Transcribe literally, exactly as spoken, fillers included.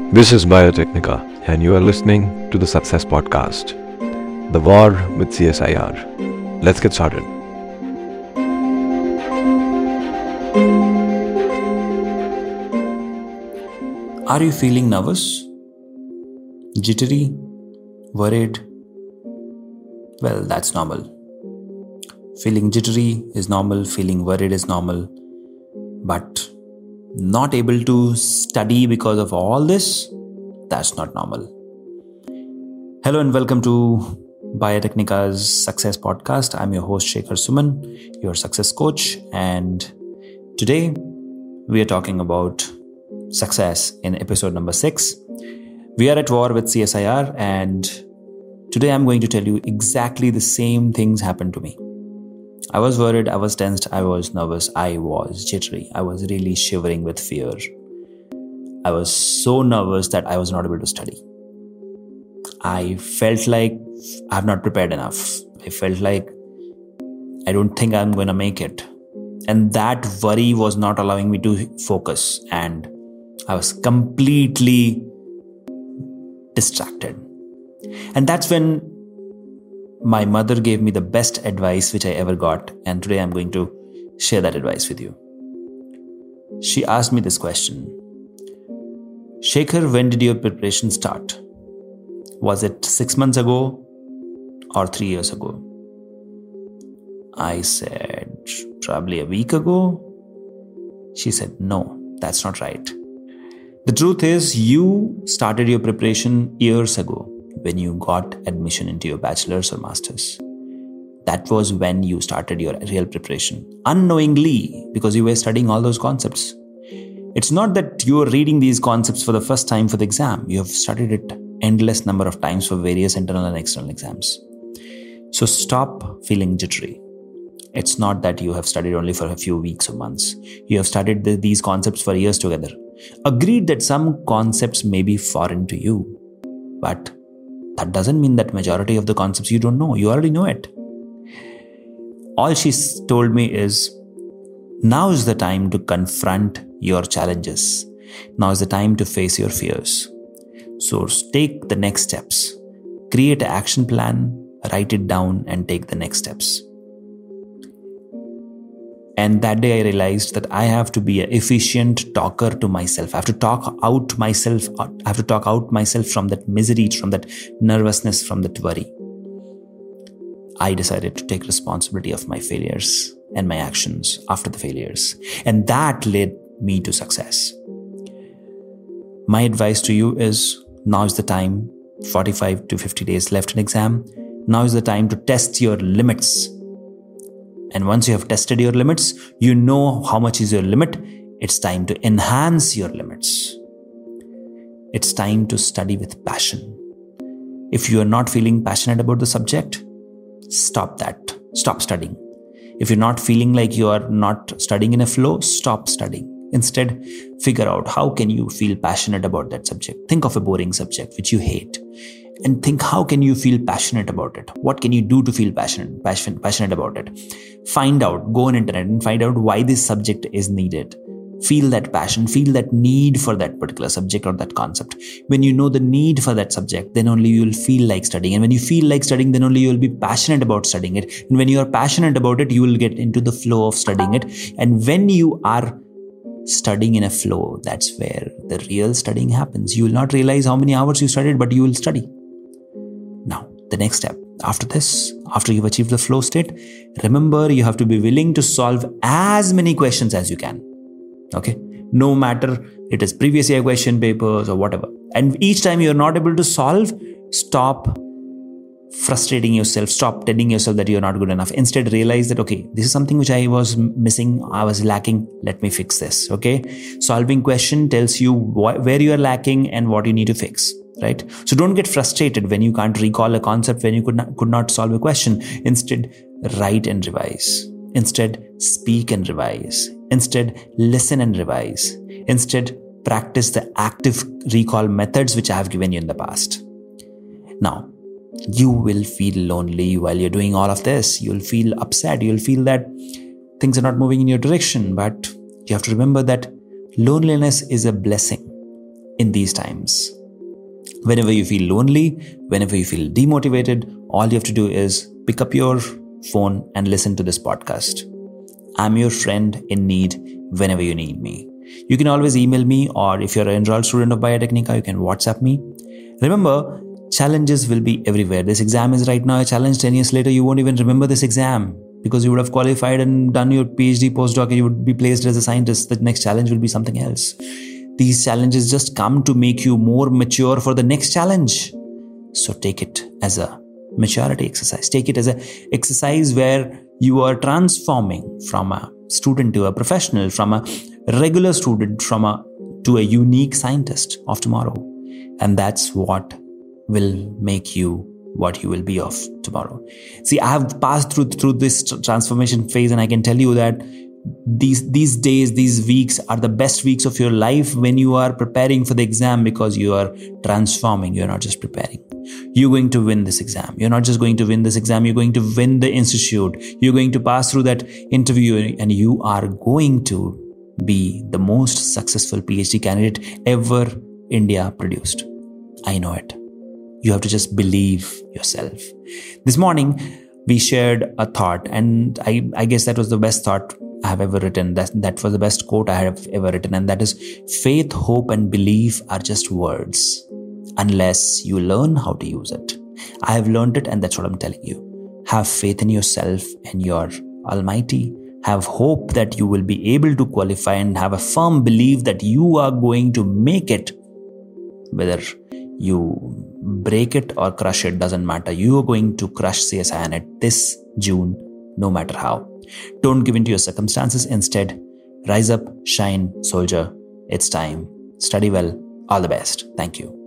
This is Biotechnica, and you are listening to the Success Podcast, The War with C S I R. Let's get started. Are you feeling nervous? Jittery? Worried? Well, that's normal. Feeling jittery is normal, feeling worried is normal, but not able to study because of all this, that's not normal. Hello and welcome to Biotechnica's Success Podcast. I'm your host Shekhar Suman, your success coach, and today we are talking about success in episode number six. We are at war with C S I R, and today I'm going to tell you exactly the same things happened to me. I was worried, I was tensed, I was nervous, I was jittery, I was really shivering with fear. I was so nervous that I was not able to study. I felt like I'm not prepared enough. I felt like I don't think I'm going to make it. And that worry was not allowing me to focus, and I was completely distracted. And that's when my mother gave me the best advice which I ever got, and today I'm going to share that advice with you. She asked me this question: Shekhar, when did your preparation start? Was it six months ago or three years ago? I said, probably a week ago. She said, no, that's not right. The truth is, you started your preparation years ago. When you got admission into your bachelor's or master's. That was when you started your real preparation. Unknowingly, because you were studying all those concepts. It's not that you are reading these concepts for the first time for the exam. You have studied it endless number of times for various internal and external exams. So stop feeling jittery. It's not that you have studied only for a few weeks or months. You have studied the, these concepts for years together. Agreed that some concepts may be foreign to you, but that doesn't mean that majority of the concepts you don't know. You already know it. All she told me is, now is the time to confront your challenges. Now is the time to face your fears. So take the next steps. Create an action plan, write it down, and take the next steps. And that day I realized that I have to be an efficient talker to myself. I have to talk out myself. I have to talk out myself from that misery, from that nervousness, from that worry. I decided to take responsibility of my failures and my actions after the failures. And that led me to success. My advice to you is, now is the time, forty-five to fifty days left in exam. Now is the time to test your limits. And once you have tested your limits, you know how much is your limit. It's time to enhance your limits. It's time to study with passion. If you are not feeling passionate about the subject, stop that. Stop studying. If you're not feeling like you are not studying in a flow, stop studying. Instead, figure out how can you feel passionate about that subject. Think of a boring subject which you hate. And think, how can you feel passionate about it? What can you do to feel passionate, passion, passionate about it? Find out, go on internet and find out why this subject is needed. Feel that passion, feel that need for that particular subject or that concept. When you know the need for that subject, then only you will feel like studying. And when you feel like studying, then only you will be passionate about studying it. And when you are passionate about it, you will get into the flow of studying it. And when you are studying in a flow, that's where the real studying happens. You will not realize how many hours you studied, but you will study. Now, the next step after this, after you've achieved the flow state, remember you have to be willing to solve as many questions as you can. Okay? No matter it is previous year question papers or whatever. And each time you're not able to solve, stop frustrating yourself. Stop telling yourself that you're not good enough. Instead, realize that, okay, this is something which I was missing. I was lacking. Let me fix this. Okay? Solving question tells you wh- where you are lacking and what you need to fix. Right? So don't get frustrated when you can't recall a concept, when you could not, could not solve a question. Instead, write and revise. Instead, speak and revise. Instead, listen and revise. Instead, practice the active recall methods which I have given you in the past. Now, you will feel lonely while you're doing all of this. You'll feel upset. You'll feel that things are not moving in your direction. But you have to remember that loneliness is a blessing. in these times. Whenever you feel lonely, whenever you feel demotivated, all you have to do is pick up your phone and listen to this podcast. I'm your friend in need whenever you need me. You can always email me, or if you're an enrolled student of Biotecnika, you can WhatsApp me. Remember, challenges will be everywhere. This exam is right now a challenge. ten years later, you won't even remember this exam because you would have qualified and done your PhD postdoc and you would be placed as a scientist. The next challenge will be something else. These challenges just come to make you more mature for the next challenge. So take it as a maturity exercise. Take it as an exercise where you are transforming from a student to a professional, from a regular student from a to a unique scientist of tomorrow. And that's what will make you what you will be of tomorrow. See, I have passed through through this transformation phase, and I can tell you that these these days, these weeks are the best weeks of your life when you are preparing for the exam, because you are transforming. You're not just preparing. You're going to win this exam. You're not just going to win this exam. You're going to win the institute. You're going to pass through that interview, and you are going to be the most successful PhD candidate ever India produced. I know it. You have to just believe yourself. This morning, we shared a thought, and I, I guess that was the best thought I have ever written. That, that was the best quote I have ever written, and that is, faith, hope, and belief are just words unless you learn how to use it. I have learned it, and that's what I'm telling you. Have faith in yourself and your Almighty. Have hope that you will be able to qualify, and have a firm belief that you are going to make it. Whether you break it or crush it, doesn't matter. You are going to crush C S I R Net this June, no matter how. Don't give in to your circumstances. Instead, rise up, shine, soldier. It's time. Study well. All the best. Thank you.